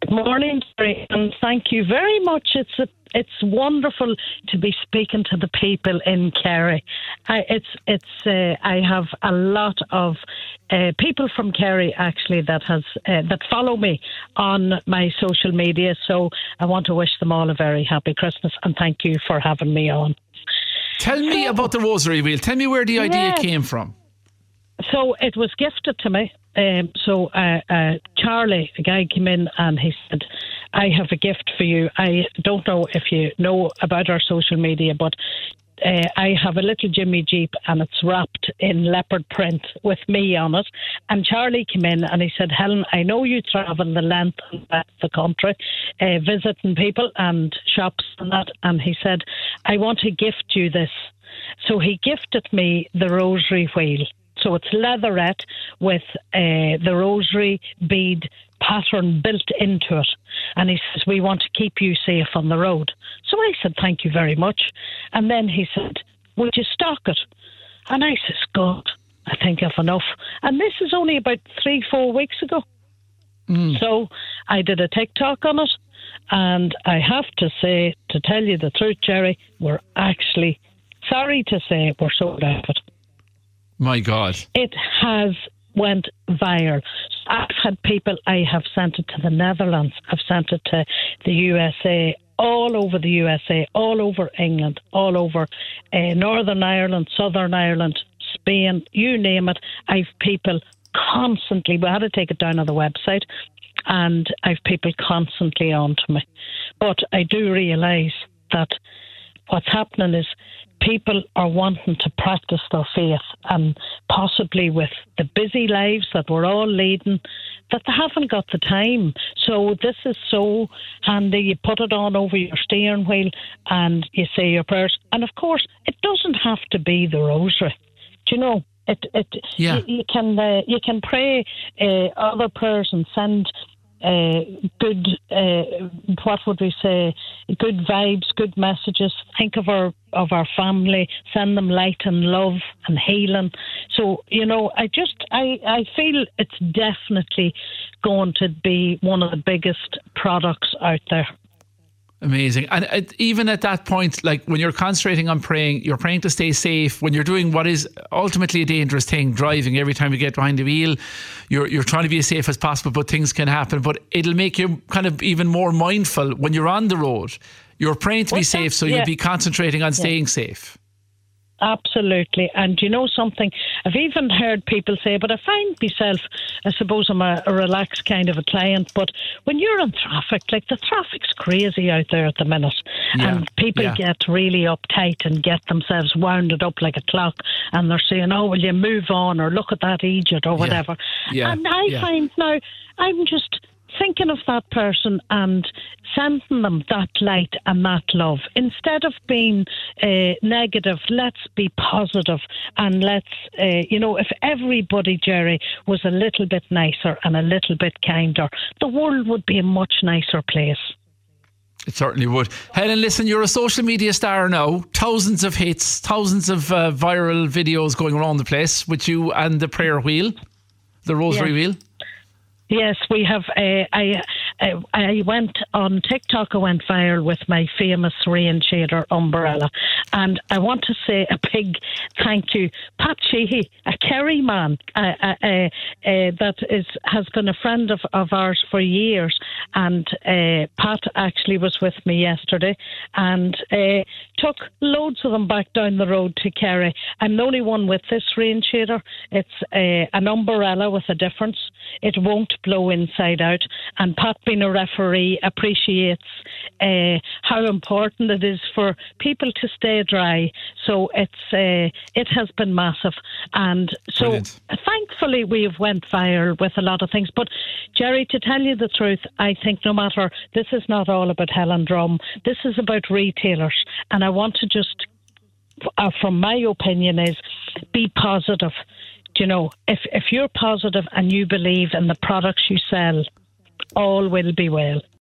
Good morning, Jerry, and thank you very much. It's wonderful to be speaking to the people in Kerry. I have a lot of people from Kerry actually that follow me on my social media. So I want to wish them all a very happy Christmas and thank you for having me on. Tell me about the rosary wheel. Tell me where the idea came from. So it was gifted to me. Charlie, a guy, came in and he said, I have a gift for you. I don't know if you know about our social media, but I have a little Jimmy Jeep and it's wrapped in leopard print with me on it. And Charlie came in and he said, Helen, I know you travel the length and breadth of the country, visiting people and shops and that. And he said, I want to gift you this. So he gifted me the rosary wheel. So it's leatherette with the rosary bead pattern built into it. And he says, we want to keep you safe on the road. So I said, thank you very much. And then he said, would you stock it? And I says, God, I think I've enough. And this is only about 3-4 weeks ago. So I did a TikTok on it. And I have to say, to tell you the truth, Jerry, we're actually, sorry to say, we're sold out of it. My God. It has went viral. I've had people, I have sent it to the Netherlands, I've sent it to the USA, all over the USA, all over England, all over Northern Ireland, Southern Ireland, Spain, you name it. I've people constantly, we had to take it down on the website, and I've people constantly on to me. But I do realise that what's happening is people are wanting to practice their faith, and possibly with the busy lives that we're all leading, that they haven't got the time. So this is so handy. You put it on over your steering wheel and you say your prayers. And of course, it doesn't have to be the rosary. Do you know? You can pray other prayers and send good, what would we say, good vibes, good messages. Think of our family, send them light and love and healing. So, you know, I feel it's definitely going to be one of the biggest products out there. Amazing. And even at that point, like when you're concentrating on praying, you're praying to stay safe. When you're doing what is ultimately a dangerous thing, driving, every time you get behind the wheel, you're trying to be as safe as possible, but things can happen. But it'll make you kind of even more mindful when you're on the road. You're praying to be safe, so you'll be concentrating on staying safe. Absolutely. And you know something, I've even heard people say, but I find myself, I suppose I'm a relaxed kind of a client, but when you're in traffic, like the traffic's crazy out there at the minute, and people get really uptight and get themselves wounded up like a clock, and they're saying, oh, will you move on, or look at that idiot, or whatever. And I find now, I'm just thinking of that person and sending them that light and that love. Instead of being negative, let's be positive, and let's, if everybody, Jerry, was a little bit nicer and a little bit kinder, the world would be a much nicer place. It certainly would. Helen, listen, you're a social media star now. Thousands of hits, thousands of viral videos going around the place with you and the prayer wheel, the rosary wheel. Yes, we have. I went on TikTok. I went viral with my famous rain shader umbrella, and I want to say a big thank you, Pat Sheehy, a Kerry man that has been a friend of ours for years, and Pat actually was with me yesterday and took loads of them back down the road to Kerry. I'm the only one with this rain shader. It's an umbrella with a difference. It won't blow inside out, and Pat, being a referee, appreciates how important it is for people to stay dry. So it has been massive, and so brilliant. Thankfully we have went viral with a lot of things. But Jerry, to tell you the truth, I think no matter, this is not all about Helen Drum. This is about retailers, and I want to just, from my opinion, is be positive. You know, if you're positive and you believe in the products you sell, all will be well.